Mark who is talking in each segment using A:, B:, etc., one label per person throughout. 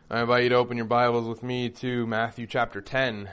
A: I invite you to open your Bibles with me to Matthew chapter 10.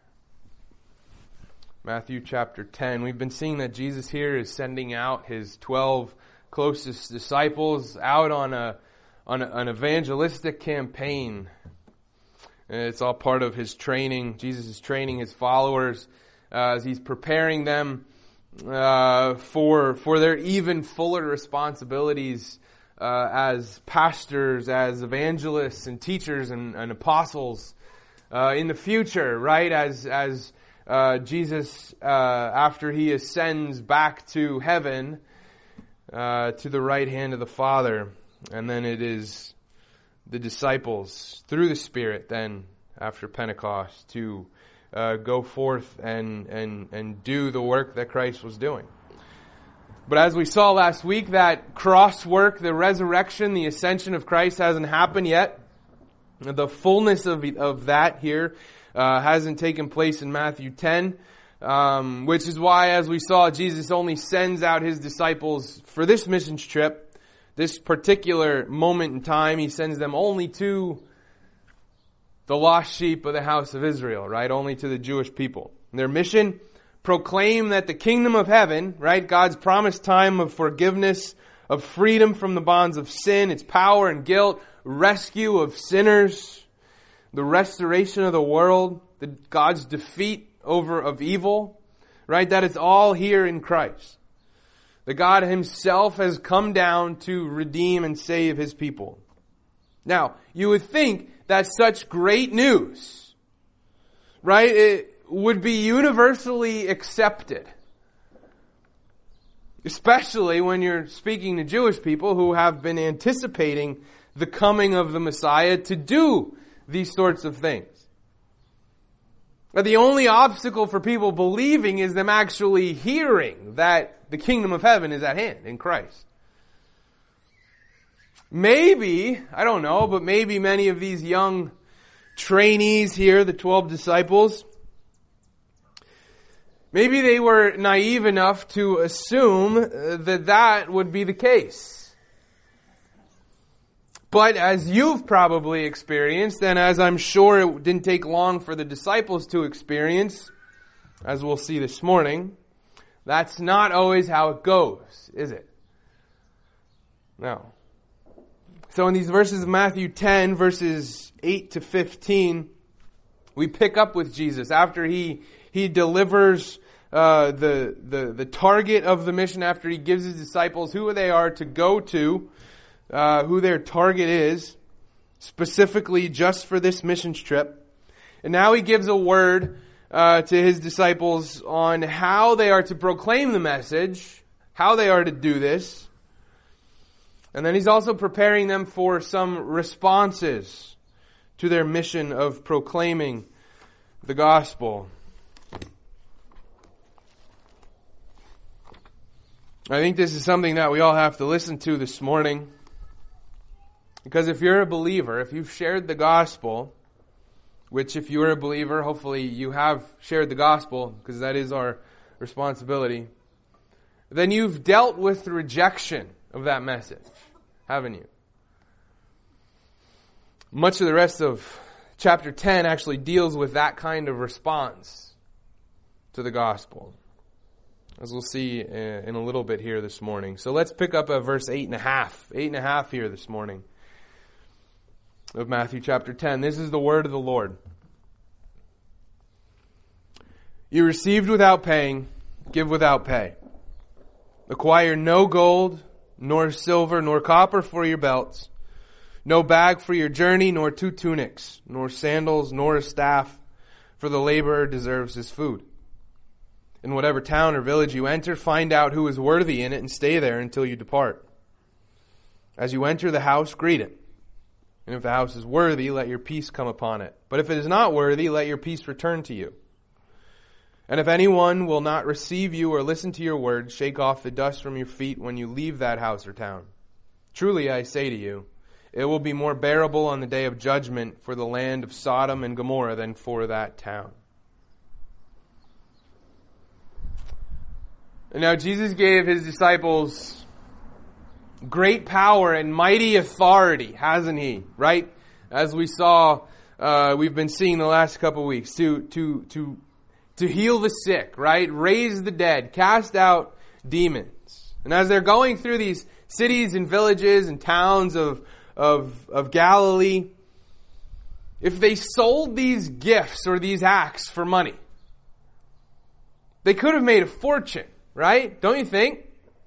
A: Matthew chapter 10. We've been seeing that Jesus here is sending out his 12 closest disciples out on an evangelistic campaign. And it's all part of his training. Jesus is training his followers as he's preparing them for their even fuller responsibilities as pastors, as evangelists and teachers and apostles in the future, right? As Jesus, after he ascends back to heaven, to the right hand of the Father, and then it is the disciples through the Spirit then after Pentecost to go forth and do the work that Christ was doing. But as we saw last week, that cross work, the resurrection, the ascension of Christ hasn't happened yet. The fullness of that here hasn't taken place in Matthew 10, which is why, as we saw, Jesus only sends out his disciples for this missions trip, this particular moment in time. He sends them only to the lost sheep of the house of Israel, right? Only to the Jewish people. And their mission: proclaim that the kingdom of heaven, right, God's promised time of forgiveness, of freedom from the bonds of sin, its power and guilt, rescue of sinners, the restoration of the world, God's defeat of evil, right? That is all here in Christ. The God himself has come down to redeem and save his people. Now, you would think that such great news, right, it would be universally accepted. Especially when you're speaking to Jewish people who have been anticipating the coming of the Messiah to do these sorts of things. But the only obstacle for people believing is them actually hearing that the kingdom of heaven is at hand in Christ. Maybe, I don't know, but maybe many of these young trainees here, the 12 disciples, maybe they were naive enough to assume that would be the case. But as you've probably experienced, and as I'm sure it didn't take long for the disciples to experience, as we'll see this morning, that's not always how it goes, is it? No. So in these verses of Matthew 10, verses 8 to 15, we pick up with Jesus after he delivers the target of the mission, after he gives his disciples who they are to go to, who their target is, specifically just for this missions trip. And now he gives a word to his disciples on how they are to proclaim the message, how they are to do this. And then he's also preparing them for some responses to their mission of proclaiming the gospel. I think this is something that we all have to listen to this morning. Because if you're a believer, if you've shared the gospel, which if you're a believer, hopefully you have shared the gospel, because that is our responsibility, then you've dealt with the rejection of that message, haven't you? Much of the rest of chapter 10 actually deals with that kind of response to the gospel, as we'll see in a little bit here this morning. So let's pick up at verse 8.5 here this morning of Matthew chapter 10. This is the word of the Lord. You received without paying, give without pay. Acquire no gold, nor silver, nor copper for your belts, no bag for your journey, nor 2 tunics, nor sandals, nor a staff, for the laborer deserves his food. In whatever town or village you enter, find out who is worthy in it and stay there until you depart. As you enter the house, greet it. And if the house is worthy, let your peace come upon it. But if it is not worthy, let your peace return to you. And if anyone will not receive you or listen to your words, shake off the dust from your feet when you leave that house or town. Truly I say to you, it will be more bearable on the day of judgment for the land of Sodom and Gomorrah than for that town. And now Jesus gave his disciples great power and mighty authority, hasn't he? Right? as we saw, we've been seeing the last couple weeks, to heal the sick, right? Raise the dead, cast out demons. And as they're going through these cities and villages and towns of Galilee, if they sold these gifts or these acts for money, they could have made a fortune, right? Don't you think?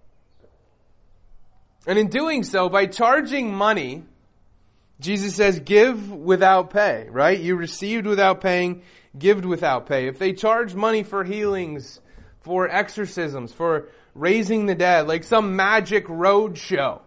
A: And in doing so, by charging money, Jesus says, give without pay, right? You received without paying, give without pay. If they charge money for healings, for exorcisms, for raising the dead, like some magic road show,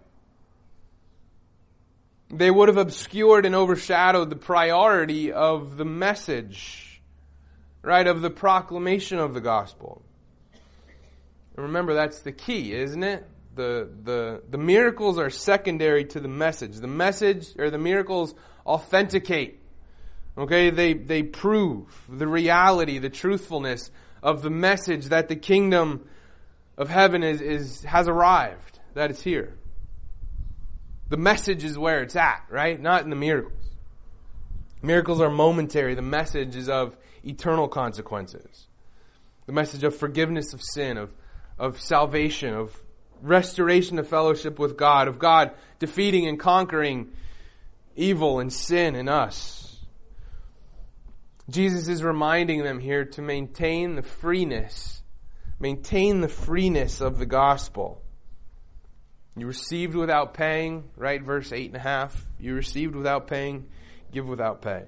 A: they would have obscured and overshadowed the priority of the message, right? Of the proclamation of the gospel. And remember, that's the key, isn't it? The miracles are secondary to the message. The message or the miracles authenticate. Okay, they prove the reality, the truthfulness of the message that the kingdom of heaven has arrived, that it's here. The message is where it's at, right? Not in the miracles. Miracles are momentary. The message is of eternal consequences. The message of forgiveness of sin, of salvation, of restoration of fellowship with God, of God defeating and conquering evil and sin in us. Jesus is reminding them here to maintain the freeness of the gospel. You received without paying, right? Verse 8.5. You received without paying, give without pay.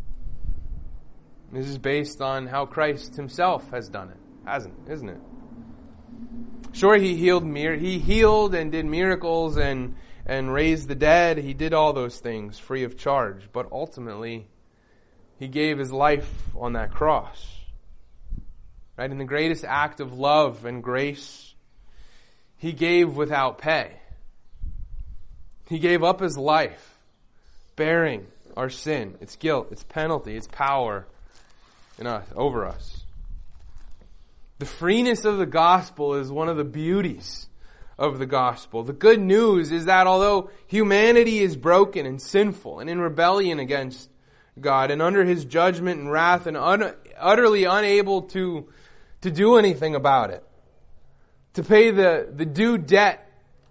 A: This is based on how Christ himself has done it, isn't it? Sure, he healed and did miracles and raised the dead. He did all those things free of charge. But ultimately, he gave his life on that cross. Right? In the greatest act of love and grace, he gave without pay. He gave up his life, bearing our sin, its guilt, its penalty, its power in us, over us. The freeness of the gospel is one of the beauties of the gospel. The good news is that although humanity is broken and sinful and in rebellion against God and under his judgment and wrath and utterly unable to do anything about it, to pay the due debt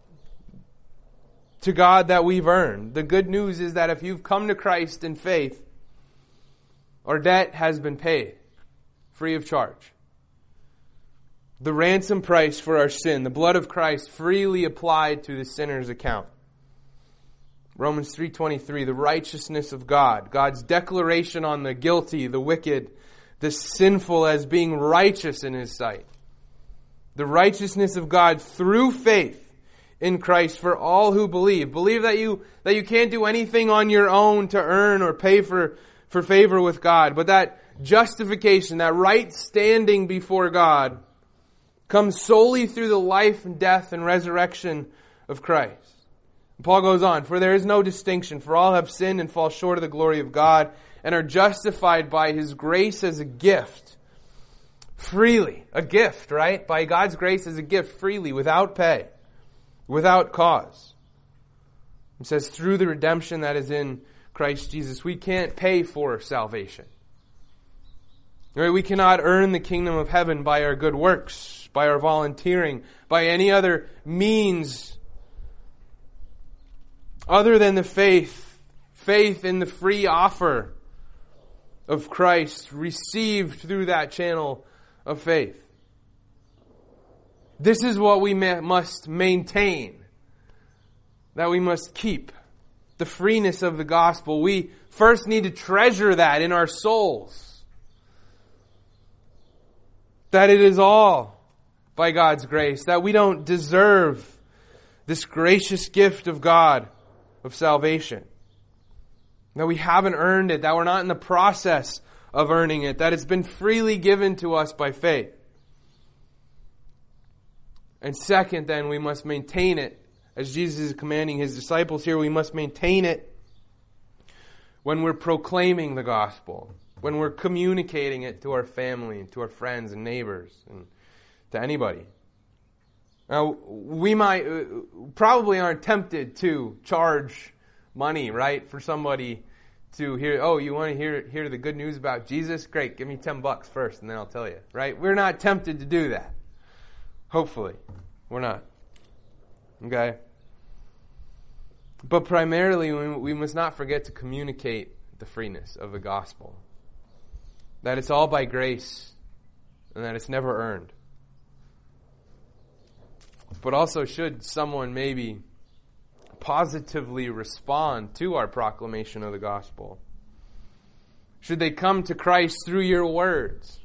A: to God that we've earned, the good news is that if you've come to Christ in faith, our debt has been paid, free of charge. The ransom price for our sin, the blood of Christ freely applied to the sinner's account. Romans 3:23, the righteousness of God, God's declaration on the guilty, the wicked, the sinful as being righteous in his sight. The righteousness of God through faith in Christ for all who believe. Believe that you can't do anything on your own to earn or pay for favor with God, but that justification, that right standing before God, comes solely through the life and death and resurrection of Christ. And Paul goes on, for there is no distinction, for all have sinned and fall short of the glory of God and are justified by his grace as a gift. Freely. A gift, right? By God's grace as a gift, freely, without pay, without cause. It says, through the redemption that is in Christ Jesus. We can't pay for salvation. Right? We cannot earn the kingdom of heaven by our good works, by our volunteering, by any other means other than the faith in the free offer of Christ received through that channel of faith. This is what we must maintain, that we must keep. The freeness of the gospel. We first need to treasure that in our souls. That it is all by God's grace. That we don't deserve this gracious gift of God of salvation. That we haven't earned it. That we're not in the process of earning it. That it's been freely given to us by faith. And second, then, we must maintain it. As Jesus is commanding his disciples here, we must maintain it when we're proclaiming the gospel, when we're communicating it to our family, to our friends and neighbors, and to anybody. Now, we probably aren't tempted to charge money, right, for somebody to hear, oh, you want to hear the good news about Jesus? Great, give me $10 first and then I'll tell you, right? We're not tempted to do that. Hopefully. We're not. Okay? But primarily, we must not forget to communicate the freeness of the gospel. That it's all by grace and that it's never earned. But also, should someone maybe positively respond to our proclamation of the gospel? Should they come to Christ through your words?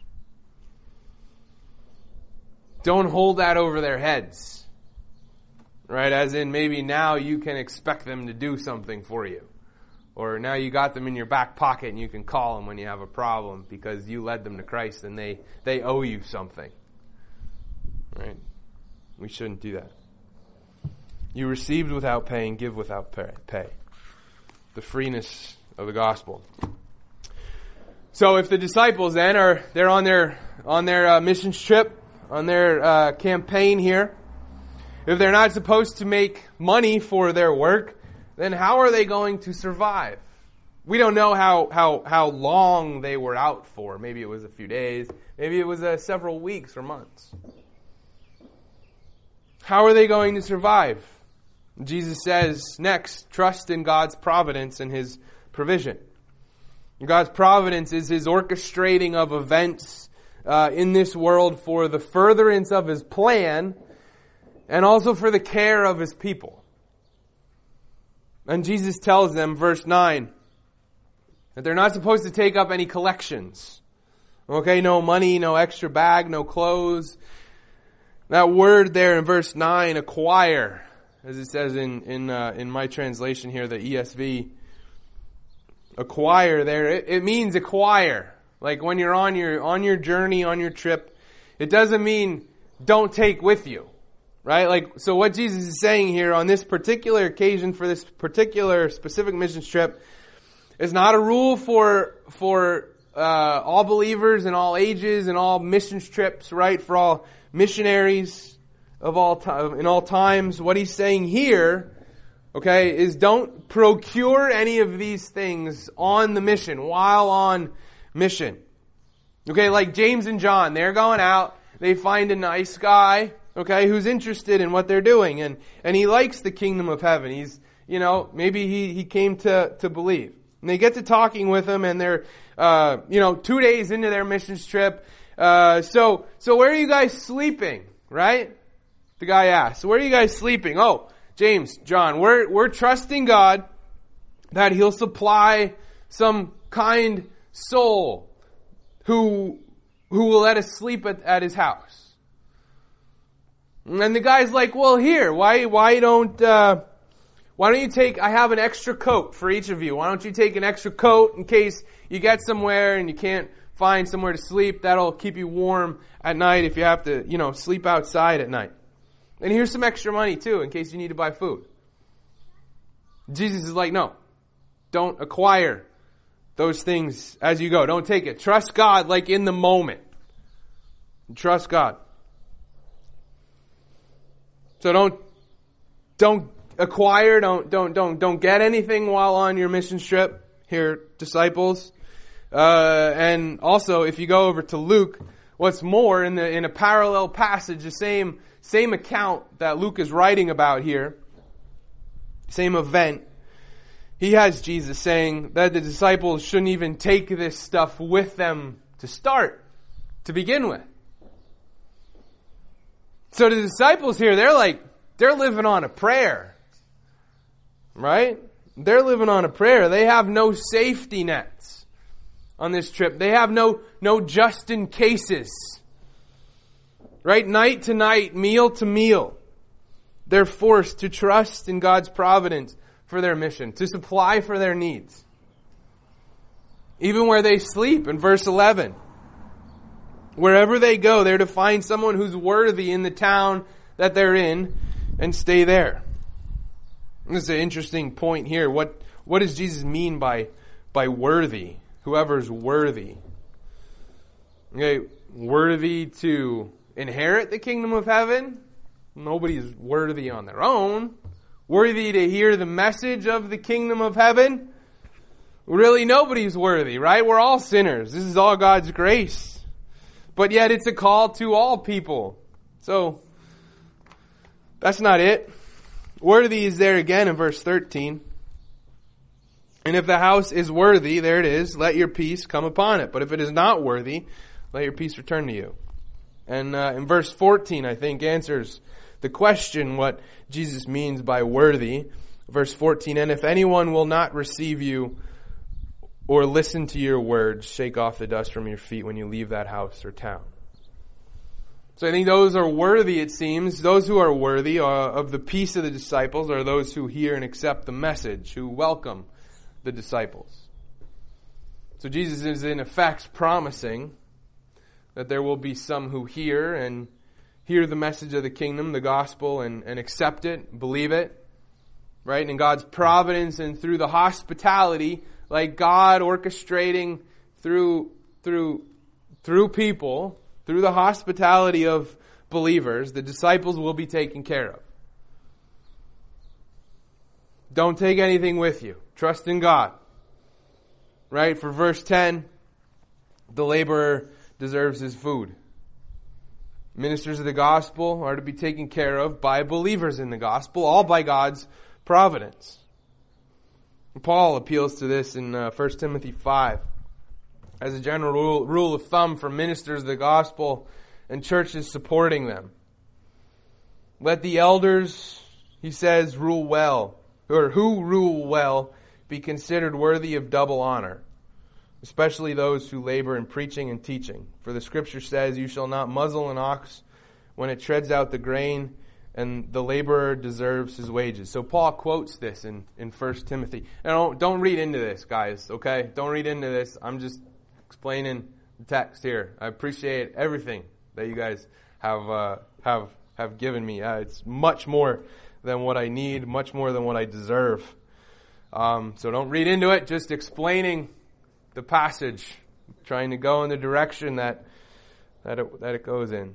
A: Don't hold that over their heads. Right? As in, maybe now you can expect them to do something for you. Or now you got them in your back pocket and you can call them when you have a problem because you led them to Christ and they owe you something. Right? We shouldn't do that. You received without paying, give without pay. The freeness of the gospel. So if the disciples then they're on their missions trip, on their campaign here, if they're not supposed to make money for their work, then how are they going to survive? We don't know how long they were out for. Maybe it was a few days. Maybe it was several weeks or months. How are they going to survive? Jesus says next, trust in God's providence and His provision. God's providence is His orchestrating of events in this world for the furtherance of His plan and also for the care of His people. And Jesus tells them, verse 9, that they're not supposed to take up any collections. Okay, no money, no extra bag, no clothes. That word there in verse 9, acquire, as it says in my translation here, the ESV, acquire there, it means acquire. Like when you're on your journey, on your trip, it doesn't mean don't take with you. Right? Like, so what Jesus is saying here on this particular occasion for this particular specific mission trip is not a rule for all believers in all ages and all missions trips, right? For all missionaries of all time, in all times. What he's saying here, okay, is don't procure any of these things on the mission, while on mission. Okay, like James and John, they're going out, they find a nice guy, okay, who's interested in what they're doing, and he likes the kingdom of heaven. He's, maybe he came to believe. And they get to talking with him, and they're, 2 days into their missions trip. So where are you guys sleeping, right? The guy asks, where are you guys sleeping? Oh, James, John, we're trusting God that He'll supply some kind soul who will let us sleep at His house. And the guy's like, well, here, why don't you take, I have an extra coat for each of you. Why don't you take an extra coat in case you get somewhere and you can't find somewhere to sleep? That'll keep you warm at night if you have to, sleep outside at night. And here's some extra money too in case you need to buy food. Jesus is like, no, don't acquire those things as you go. Don't take it. Trust God like in the moment. Trust God. So don't acquire, don't get anything while on your mission trip here, disciples. And also, if you go over to Luke, what's more, in a parallel passage, the same account that Luke is writing about here, same event, he has Jesus saying that the disciples shouldn't even take this stuff with them to begin with. So the disciples here, they're living on a prayer. Right? They're living on a prayer. They have no safety nets on this trip. They have no just in cases. Right? Night to night, meal to meal. They're forced to trust in God's providence for their mission, to supply for their needs. Even where they sleep, in verse 11. Wherever they go, they're to find someone who's worthy in the town that they're in and stay there. This is an interesting point here. What does Jesus mean by worthy? Whoever's worthy. Okay, worthy to inherit the kingdom of heaven? Nobody's worthy on their own. Worthy to hear the message of the kingdom of heaven? Really, nobody's worthy, right? We're all sinners. This is all God's grace. But yet it's a call to all people. So, that's not it. Worthy is there again in verse 13. And if the house is worthy, there it is, let your peace come upon it. But if it is not worthy, let your peace return to you. And in verse 14, I think, answers the question what Jesus means by worthy. Verse 14, and if anyone will not receive you or listen to your words, shake off the dust from your feet when you leave that house or town. So I think those are worthy, it seems. Those who are worthy of the peace of the disciples are those who hear and accept the message, who welcome the disciples. So Jesus is in effect promising that there will be some who hear the message of the kingdom, the gospel, and accept it, believe it, right? And in God's providence and through the hospitality, like God orchestrating through people, through the hospitality of believers, the disciples will be taken care of. Don't take anything with you. Trust in God. Right? For verse 10, the laborer deserves his food. Ministers of the gospel are to be taken care of by believers in the gospel, all by God's providence. Paul appeals to this in 1 Timothy 5. As a general rule of thumb for ministers of the gospel and churches supporting them. Let the elders, he says, rule well, or who rule well, be considered worthy of double honor, especially those who labor in preaching and teaching. For the scripture says, you shall not muzzle an ox when it treads out the grain, and the laborer deserves his wages. So Paul quotes this in 1 Timothy. Now, don't read into this, guys, okay? Don't read into this. I'm just explaining the text here. I appreciate everything that you guys have given me. It's much more than what I need, much more than what I deserve. So don't read into it. Just explaining the passage, trying to go in the direction that it goes in.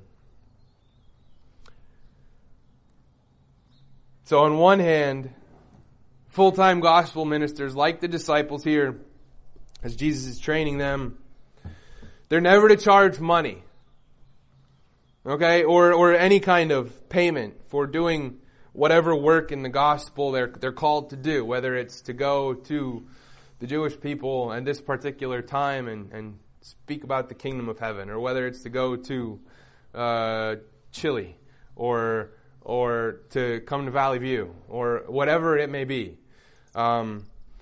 A: So on one hand, full-time gospel ministers like the disciples here, as Jesus is training them, they're never to charge money, okay, or any kind of payment for doing whatever work in the gospel they're called to do, whether it's to go to the Jewish people at this particular time and speak about the kingdom of heaven, or whether it's to go to Chile or to come to Valley View, or whatever it may be. Do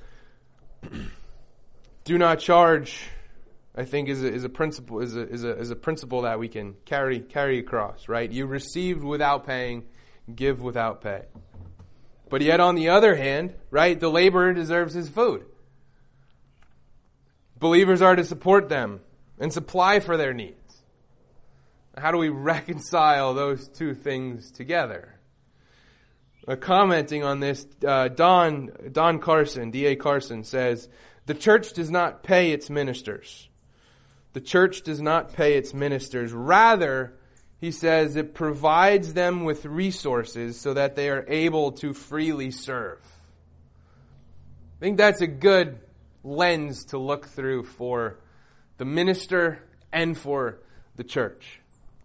A: not charge, I think, is a principle that we can carry across, right? You received without paying, give without pay. But yet on the other hand, right, the laborer deserves his food. Believers are to support them and supply for their needs. How do we reconcile those two things together? Commenting on this, Don Carson, D.A. Carson, says, the church does not pay its ministers. The church does not pay its ministers. Rather, he says, it provides them with resources so that they are able to freely serve. I think that's a good lens to look through for the minister and for the church.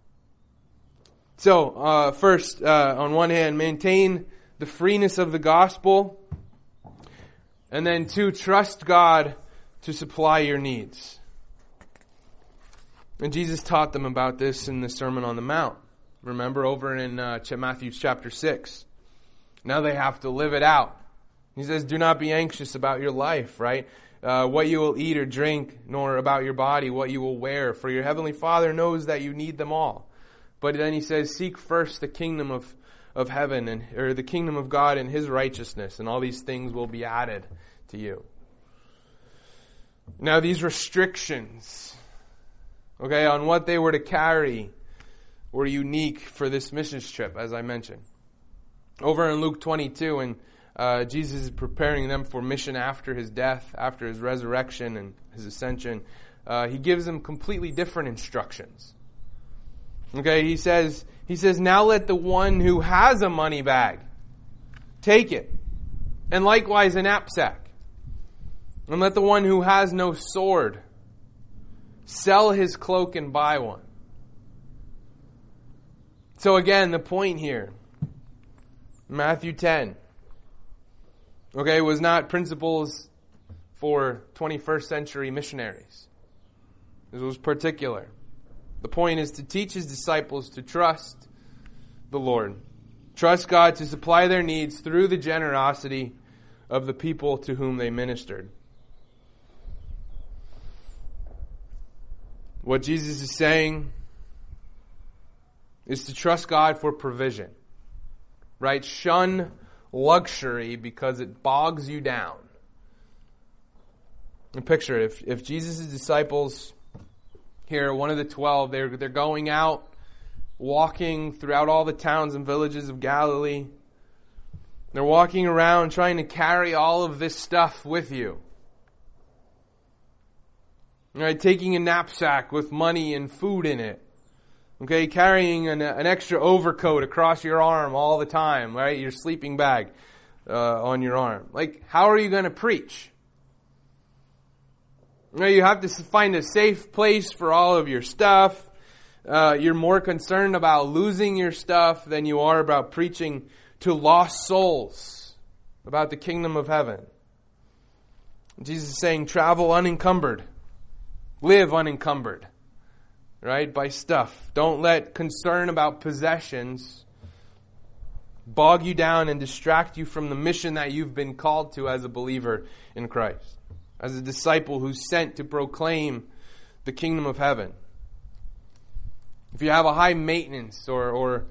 A: So, first, on one hand, maintain the freeness of the gospel, and then two, trust God to supply your needs. And Jesus taught them about this in the Sermon on the Mount. Remember, over in Matthew chapter 6. Now they have to live it out. He says, do not be anxious about your life, right? What you will eat or drink, nor about your body, what you will wear. For your heavenly Father knows that you need them all. But then he says, seek first the kingdom of heaven, or the kingdom of God and his righteousness, and all these things will be added to you. Now these restrictions, okay, on what they were to carry were unique for this missions trip, as I mentioned. Over in Luke 22, and Jesus is preparing them for mission after his death, after his resurrection and his ascension, he gives them completely different instructions. Okay, he says, now let the one who has a money bag take it, and likewise a knapsack. And let the one who has no sword sell his cloak and buy one. So again, the point here, Matthew 10, okay, was not principles for 21st century missionaries. This was particular. The point is to teach his disciples to trust the Lord. Trust God to supply their needs through the generosity of the people to whom they ministered. What Jesus is saying is to trust God for provision. Right? Shun luxury because it bogs you down. And picture it, if Jesus' disciples here, one of the 12, they're going out, walking throughout all the towns and villages of Galilee. They're walking around trying to carry all of this stuff with you. Right, taking a knapsack with money and food in it. Okay, carrying an extra overcoat across your arm all the time, right? Your sleeping bag on your arm. Like, how are you going to preach? You know, you have to find a safe place for all of your stuff. You're more concerned about losing your stuff than you are about preaching to lost souls about the kingdom of heaven. Jesus is saying, travel unencumbered. Live unencumbered, right, by stuff. Don't let concern about possessions bog you down and distract you from the mission that you've been called to as a believer in Christ, as a disciple who's sent to proclaim the kingdom of heaven. If you have a high maintenance or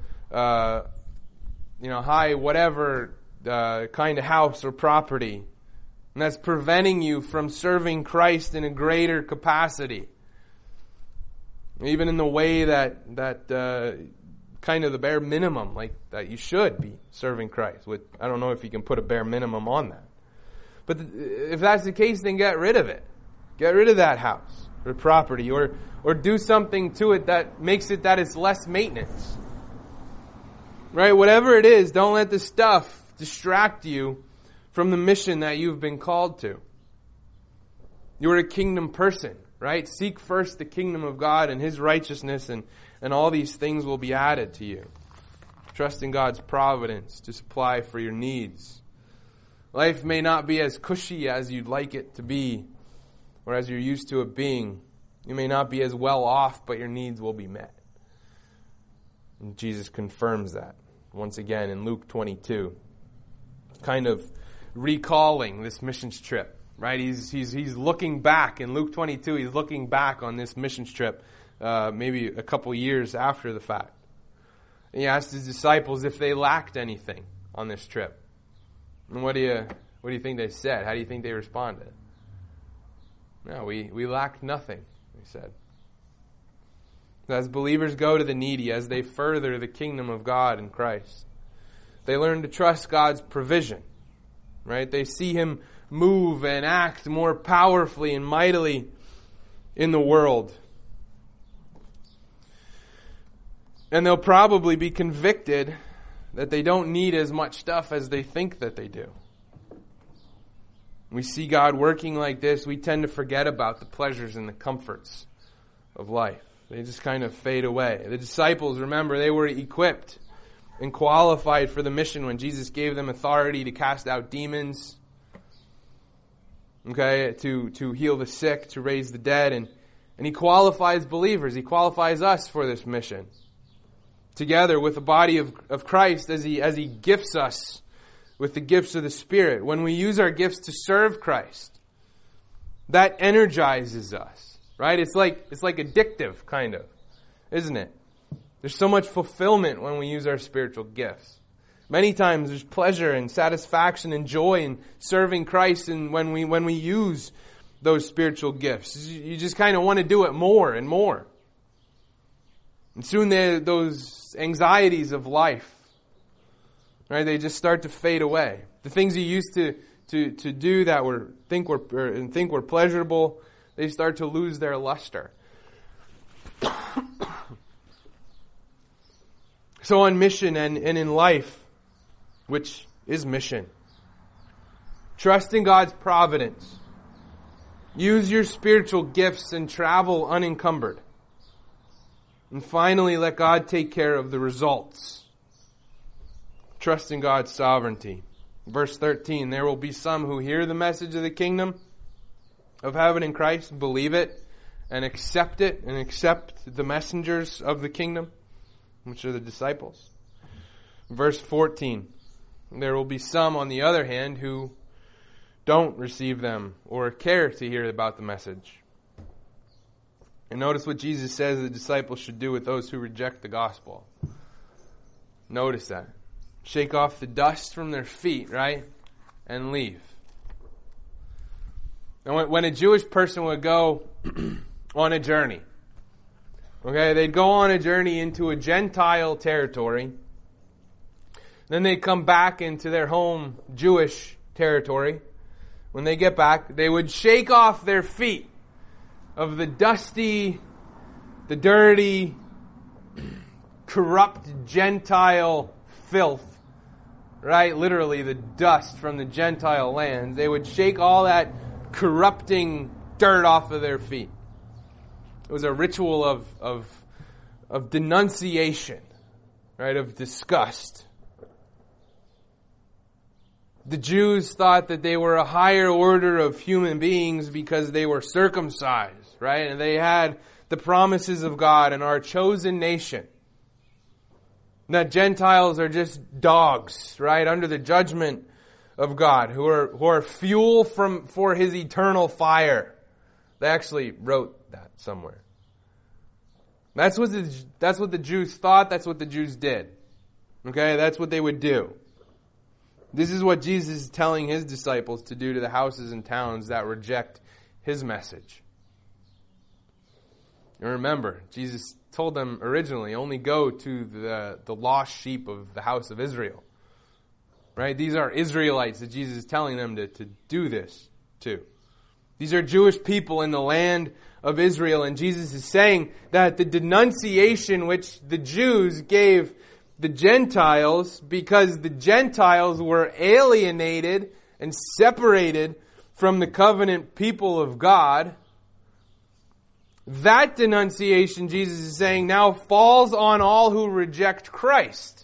A: high whatever kind of house or property, and that's preventing you from serving Christ in a greater capacity. Even in the way that kind of the bare minimum, like that you should be serving Christ. I don't know if you can put a bare minimum on that. But if that's the case, then get rid of it. Get rid of that house or property or do something to it that makes it that it's less maintenance. Right? Whatever it is, don't let the stuff distract you from the mission that you've been called to. You're a kingdom person, right? Seek first the kingdom of God and His righteousness, and all these things will be added to you. Trust in God's providence to supply for your needs. Life may not be as cushy as you'd like it to be, or as you're used to it being. You may not be as well off, but your needs will be met. And Jesus confirms that once again in Luke 22. Kind of recalling this missions trip, right? He's looking back in Luke 22. He's looking back on this missions trip, maybe a couple years after the fact. And he asked his disciples if they lacked anything on this trip. And what do you think they said? How do you think they responded? No, we lacked nothing, they said. As believers go to the needy, as they further the kingdom of God in Christ, they learn to trust God's provision. Right? They see Him move and act more powerfully and mightily in the world. And they'll probably be convicted that they don't need as much stuff as they think that they do. We see God working like this, we tend to forget about the pleasures and the comforts of life. They just kind of fade away. The disciples, remember, they were equipped and qualified for the mission when Jesus gave them authority to cast out demons, okay, to heal the sick, to raise the dead, and He qualifies believers. He qualifies us for this mission. Together with the body of Christ as He gifts us with the gifts of the Spirit. When we use our gifts to serve Christ, that energizes us, right? It's like addictive, kind of, isn't it? There's so much fulfillment when we use our spiritual gifts. Many times there's pleasure and satisfaction and joy in serving Christ, and when we use those spiritual gifts, you just kind of want to do it more and more. And soon those anxieties of life, right? They just start to fade away. The things you used to do that think were pleasurable, they start to lose their luster. So on mission and in life, which is mission, trust in God's providence Use your spiritual gifts and travel unencumbered. And finally, let God take care of the results. Trust in God's sovereignty. Verse 13, there will be some who hear the message of the kingdom of heaven in Christ, believe it, and accept the messengers of the kingdom, which are the disciples. Verse 14, there will be some, on the other hand, who don't receive them or care to hear about the message. And notice what Jesus says the disciples should do with those who reject the gospel. Notice that. Shake off the dust from their feet, right? And leave. And when a Jewish person would go on a journey, okay, they'd go on a journey into a Gentile territory. Then they'd come back into their home Jewish territory. When they get back, they would shake off their feet of the dusty, the dirty, corrupt Gentile filth, right? Literally the dust from the Gentile lands. They would shake all that corrupting dirt off of their feet. It was a ritual of denunciation, right? Of disgust. The Jews thought that they were a higher order of human beings because they were circumcised, right? And they had the promises of God and our chosen nation. That Gentiles are just dogs, right? Under the judgment of God, who are fuel for His eternal fire. They actually wrote that somewhere. That's what the Jews thought. That's what the Jews did. Okay, that's what they would do. This is what Jesus is telling His disciples to do to the houses and towns that reject His message. And remember, Jesus told them originally, only go to the lost sheep of the house of Israel. Right? These are Israelites that Jesus is telling them to do this to. These are Jewish people in the land of Israel, and Jesus is saying that the denunciation which the Jews gave the Gentiles, because the Gentiles were alienated and separated from the covenant people of God, that denunciation, Jesus is saying, now falls on all who reject Christ.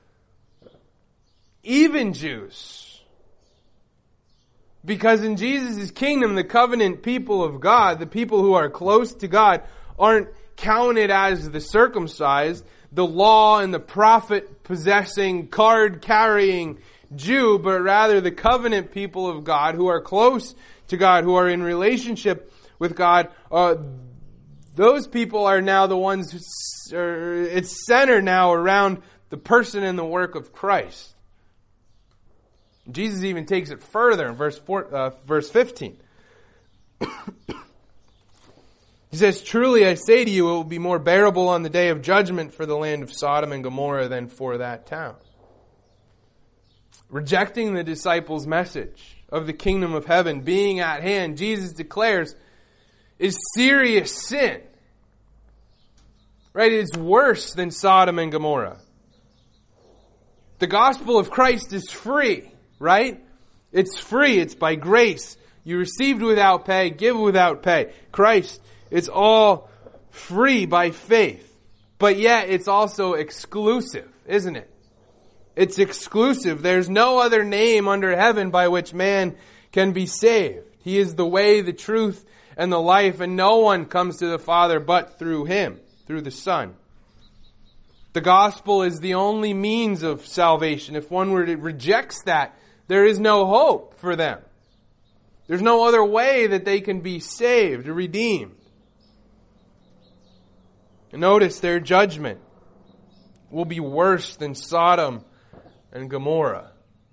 A: Even Jews. Because in Jesus' kingdom, the covenant people of God, the people who are close to God, aren't counted as the circumcised, the law and the prophet possessing, card carrying Jew, but rather the covenant people of God who are close to God, who are in relationship with God. Those people are now the ones it's centered now around the person and the work of Christ. Jesus even takes it further in verse 15. He says, truly I say to you, it will be more bearable on the day of judgment for the land of Sodom and Gomorrah than for that town. Rejecting the disciples' message of the kingdom of heaven being at hand, Jesus declares, is serious sin. Right? It is worse than Sodom and Gomorrah. The gospel of Christ is free, right? It's free. It's by grace. You received without pay, give without pay. Christ, it's all free by faith. But yet it's also exclusive, isn't it? It's exclusive. There's no other name under heaven by which man can be saved. He is the way, the truth, and the life, and no one comes to the Father but through Him, through the Son. The gospel is the only means of salvation. If one rejects that, there is no hope for them. There's no other way that they can be saved or redeemed. And notice their judgment will be worse than Sodom and Gomorrah.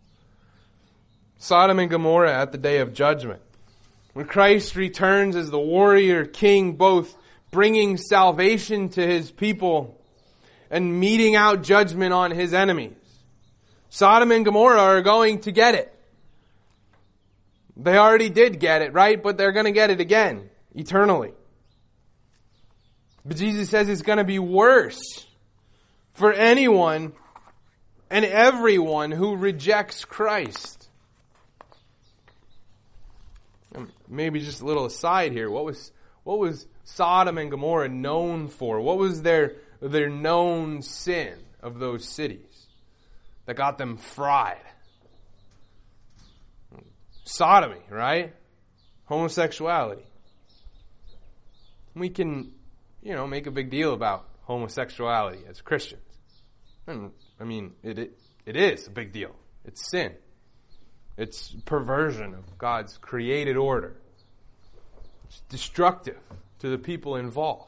A: Sodom and Gomorrah at the day of judgment. When Christ returns as the warrior king, both bringing salvation to His people and meting out judgment on His enemies. Sodom and Gomorrah are going to get it. They already did get it, right? But they're going to get it again, eternally. But Jesus says it's going to be worse for anyone and everyone who rejects Christ. maybe just a little aside here, what was Sodom and Gomorrah known for? What was their known sin of those cities that got them fried? Sodomy, right? Homosexuality. We can, make a big deal about homosexuality as Christians. And, it is a big deal. It's sin. It's perversion of God's created order. It's destructive to the people involved.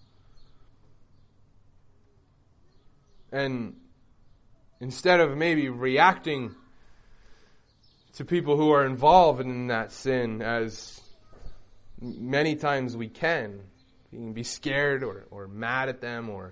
A: And instead of maybe reacting to people who are involved in that sin, as many times we can be scared or mad at them or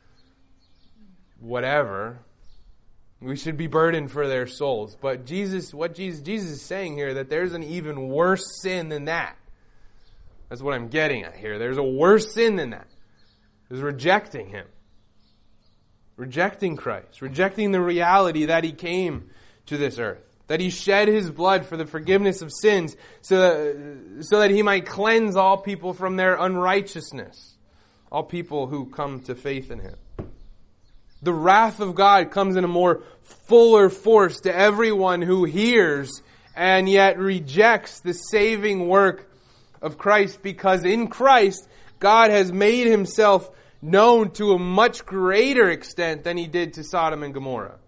A: whatever, we should be burdened for their souls. But Jesus is saying here that there's an even worse sin than that. That's what I'm getting at here. There's a worse sin than that. It's rejecting Him. Rejecting Christ. Rejecting the reality that He came to this earth. That He shed His blood for the forgiveness of sins so that He might cleanse all people from their unrighteousness. All people who come to faith in Him. The wrath of God comes in a more fuller force to everyone who hears and yet rejects the saving work of Christ, because in Christ, God has made Himself known to a much greater extent than He did to Sodom and Gomorrah.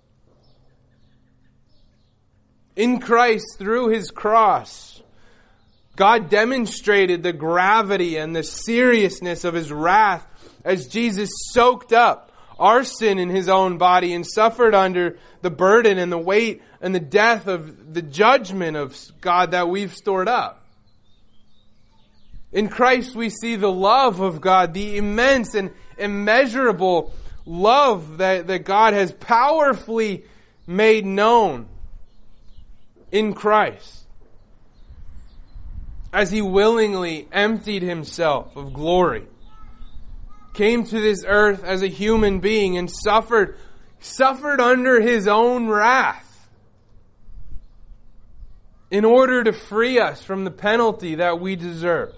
A: In Christ, through His cross, God demonstrated the gravity and the seriousness of His wrath as Jesus soaked up our sin in His own body and suffered under the burden and the weight and the death of the judgment of God that we've stored up. In Christ we see the love of God, the immense and immeasurable love that God has powerfully made known in Christ, as He willingly emptied Himself of glory, came to this earth as a human being and suffered under His own wrath in order to free us from the penalty that we deserve.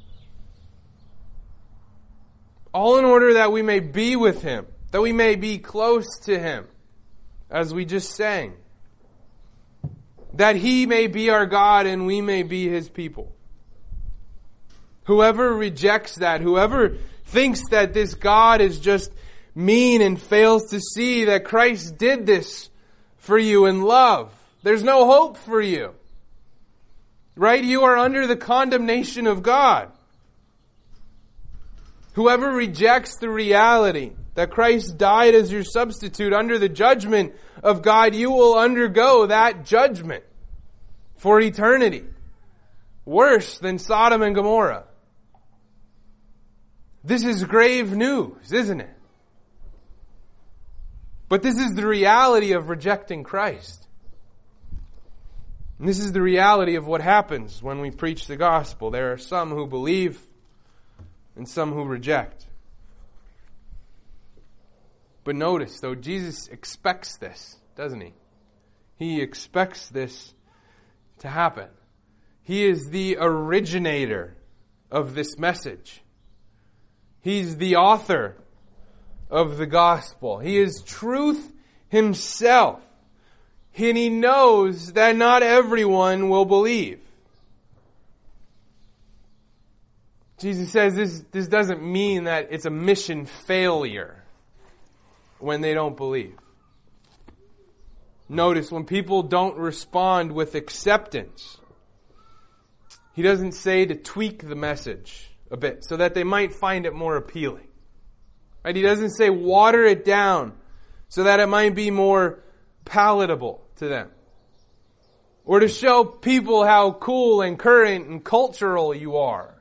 A: All in order that we may be with Him, that we may be close to Him, as we just sang. That He may be our God and we may be His people. Whoever rejects that, whoever thinks that this God is just mean and fails to see that Christ did this for you in love, there's no hope for you. Right? You are under the condemnation of God. Whoever rejects the reality that Christ died as your substitute under the judgment of God, you will undergo that judgment for eternity. Worse than Sodom and Gomorrah. This is grave news, isn't it? But this is the reality of rejecting Christ. And this is the reality of what happens when we preach the gospel. There are some who believe and some who reject. But notice, though, Jesus expects this, doesn't He? He expects this to happen. He is the originator of this message. He's the author of the gospel. He is truth Himself. And He knows that not everyone will believe. Jesus says this doesn't mean that it's a mission failure when they don't believe. Notice, when people don't respond with acceptance, He doesn't say to tweak the message a bit so that they might find it more appealing. Right? He doesn't say water it down so that it might be more palatable to them. Or to show people how cool and current and cultural you are.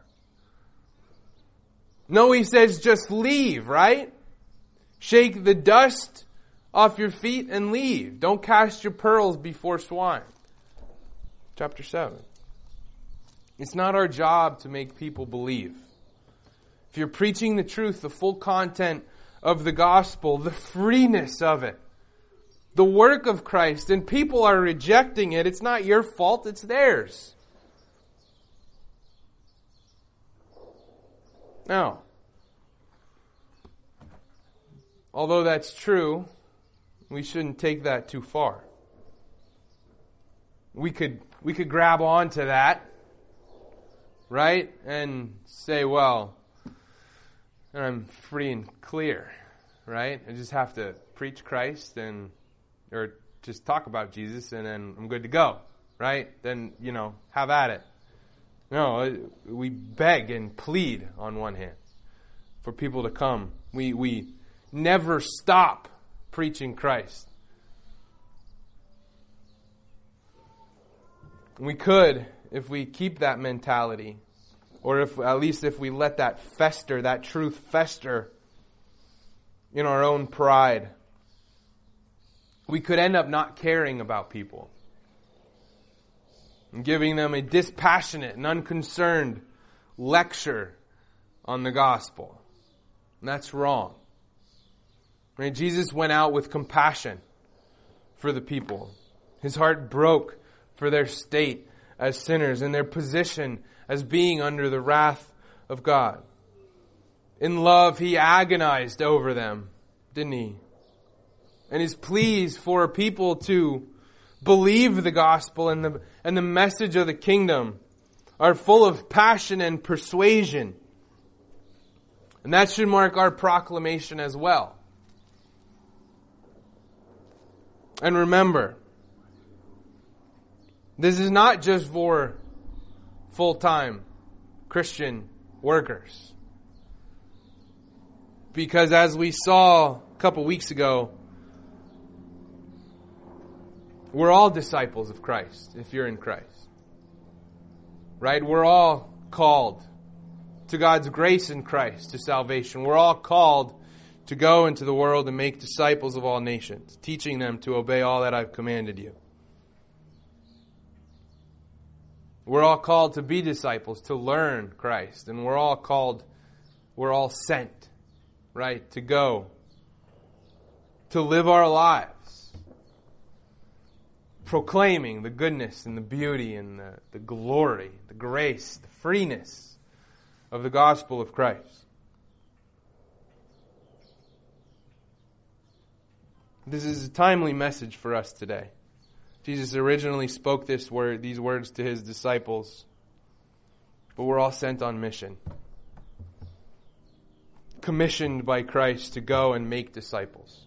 A: No, He says just leave, right? Shake the dust off your feet and leave. Don't cast your pearls before swine. Chapter 7. It's not our job to make people believe. If you're preaching the truth, the full content of the gospel, the freeness of it, the work of Christ, and people are rejecting it, it's not your fault, it's theirs. Now, although that's true, we shouldn't take that too far. We could grab onto that, right? And say, well, I'm free and clear, right? I just have to preach Christ or just talk about Jesus and then I'm good to go, right? Then, have at it. No, we beg and plead on one hand for people to come. We never stop preaching Christ. We could, if we keep that mentality, or at least if we let that fester, that truth fester in our own pride, we could end up not caring about people and giving them a dispassionate and unconcerned lecture on the gospel. And that's wrong. Right? Jesus went out with compassion for the people. His heart broke for their state as sinners and their position as being under the wrath of God. In love, He agonized over them, didn't He? And His pleas for people to believe the gospel and the message of the kingdom are full of passion and persuasion. And that should mark our proclamation as well. And remember, this is not just for full-time Christian workers. Because as we saw a couple weeks ago, we're all disciples of Christ if you're in Christ. Right? We're all called to God's grace in Christ, to salvation. We're all called to go into the world and make disciples of all nations, teaching them to obey all that I've commanded you. We're all called to be disciples, to learn Christ. And we're all sent, right, to go, to live our lives, proclaiming the goodness and the beauty and the glory, the grace, the freeness of the gospel of Christ. This is a timely message for us today. Jesus originally spoke these words to His disciples, but we're all sent on mission, commissioned by Christ to go and make disciples.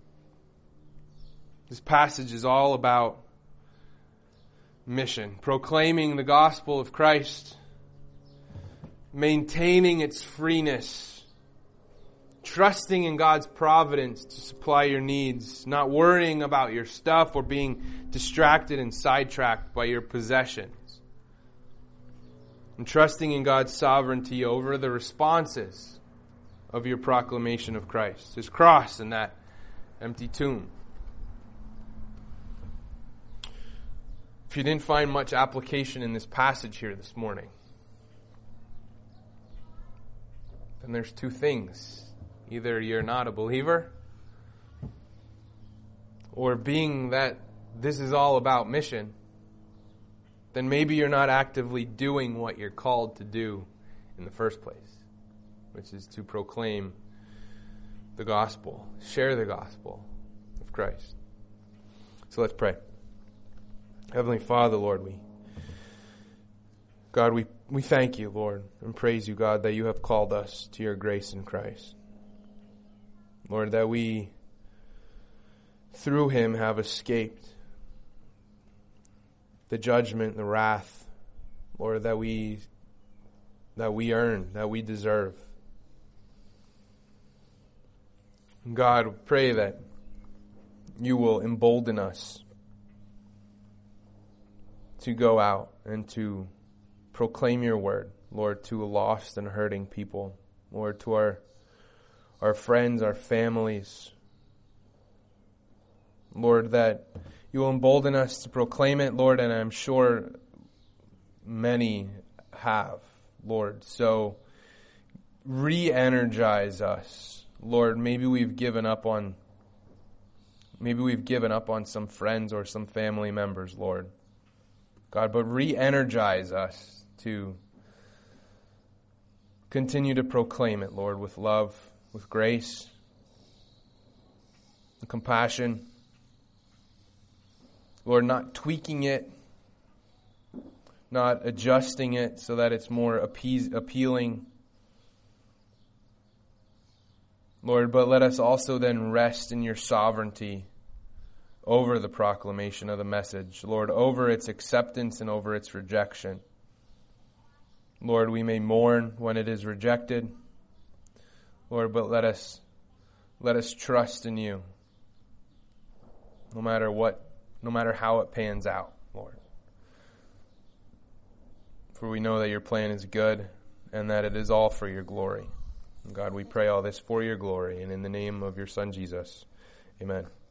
A: This passage is all about mission, proclaiming the gospel of Christ, maintaining its freeness, trusting in God's providence to supply your needs, not worrying about your stuff or being distracted and sidetracked by your possessions, and trusting in God's sovereignty over the responses of your proclamation of Christ, His cross and that empty tomb. If you didn't find much application in this passage here this morning, then there's two things. Either you're not a believer, or being that this is all about mission, then maybe you're not actively doing what you're called to do in the first place, which is to proclaim the gospel, share the gospel of Christ. So let's pray. Heavenly Father, Lord, we thank you, Lord, and praise you, God, that you have called us to your grace in Christ. Lord, that we, through Him, have escaped the judgment, the wrath, Lord, that we earn, that we deserve. God, pray that you will embolden us to go out and to proclaim your word, Lord, to lost and hurting people, Lord, to our friends, our families. Lord, that you will embolden us to proclaim it, Lord, and I'm sure many have, Lord. So re-energize us, Lord. Maybe we've given up on some friends or some family members, Lord. God, but re-energize us to continue to proclaim it, Lord, with love, with grace, and compassion. Lord, not tweaking it, not adjusting it so that it's more appealing. Lord, but let us also then rest in your sovereignty over the proclamation of the message. Lord, over its acceptance and over its rejection. Lord, we may mourn when it is rejected. Lord, but let us trust in you, no matter how it pans out, Lord. For we know that your plan is good and that it is all for your glory. And God, we pray all this for your glory and in the name of your Son, Jesus. Amen.